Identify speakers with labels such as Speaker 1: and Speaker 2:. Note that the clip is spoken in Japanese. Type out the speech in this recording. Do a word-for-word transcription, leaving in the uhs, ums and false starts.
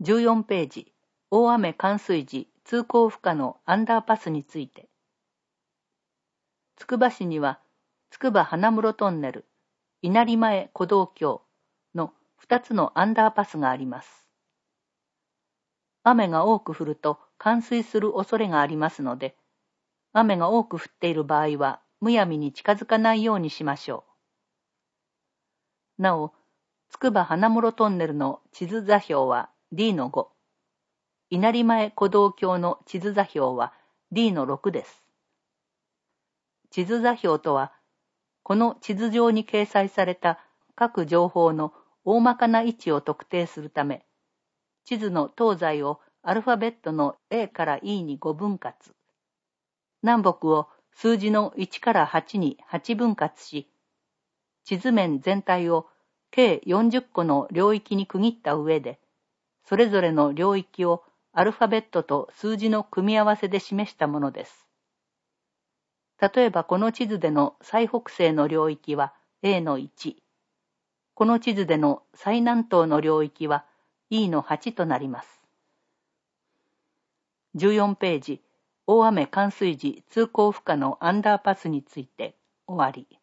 Speaker 1: じゅうよんページ、大雨冠水時通行不可のアンダーパスについて。つくば市には、つくば花室トンネル、稲荷前古道橋のふたつのアンダーパスがあります。雨が多く降ると冠水する恐れがありますので、雨が多く降っている場合は、むやみに近づかないようにしましょう。なお、つくば花室トンネルの地図座標は ディーのご、稲荷前古道橋の地図座標は ディーのろくです。地図座標とは、この地図上に掲載された各情報の大まかな位置を特定するため、地図の東西をアルファベットの エー から イー にご分割、南北を数字のいちからはちにはち分割し、地図面全体を計よんじゅっこの領域に区切った上で、それぞれの領域をアルファベットと数字の組み合わせで示したものです。例えばこの地図での最北西の領域は エーのいち、この地図での最南東の領域は イーのはちとなります。じゅうよんページ、大雨冠水時通行不可のアンダーパスについて終わり。